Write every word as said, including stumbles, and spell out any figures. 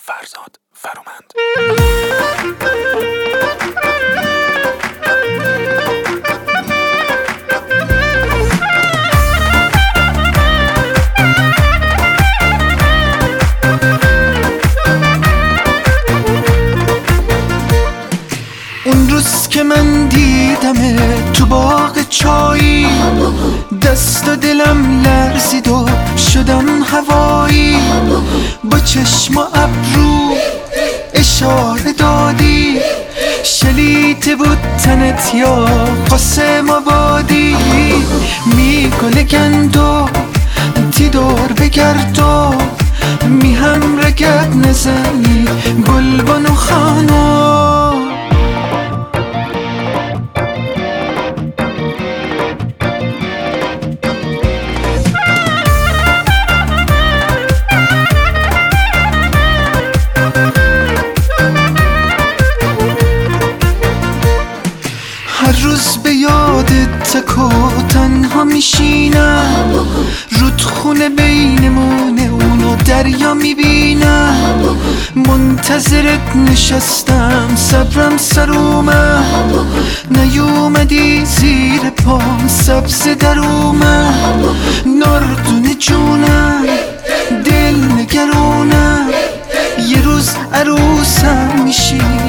فرزاد فرومند. اون روز که من دیدم تو باغ چایی، دست و دلم لرزید و شدم هوایی. با چشم و ابرو اشاره دادی، شلیته بود تنت یا قاسم آبادی. میکنه گندو تی دور بگرد و می هم رگت نزنی گلبن و خانو. هر روز به یادت تک و تنها میشینم، رودخونه بینمونه اونو دریا میبینم. منتظرت نشستم صبرم سر اومد، نیومدی زیر پام سبز در اومد. نردونه جونم دل نگرونم، یه روز عروسم میشی